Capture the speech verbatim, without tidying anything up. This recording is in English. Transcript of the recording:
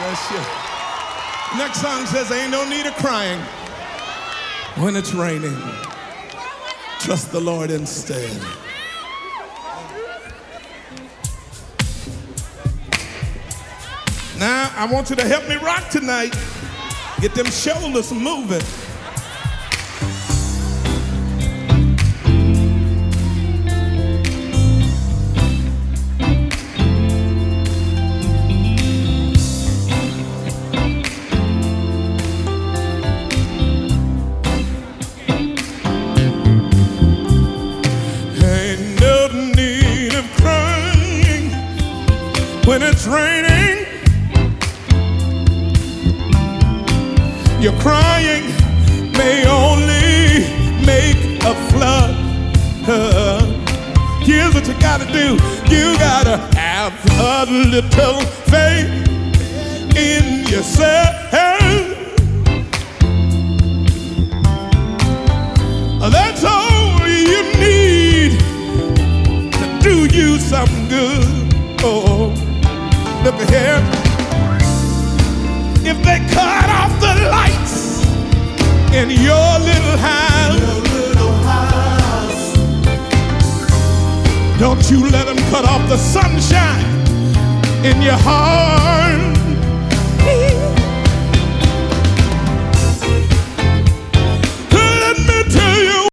bless you. Next song says, ain't no need of crying when it's raining. Trust the Lord instead. Now, I want you to help me rock tonight. Get them shoulders moving. Ain't no need of crying when it's raining. Your crying may only make a flood. Uh, here's what you gotta do. You gotta have a little faith in yourself. That's all you need to do you some good. Oh, look ahead. If they cut off the lights in your little house, your little house, don't you let them cut off the sunshine in your heart.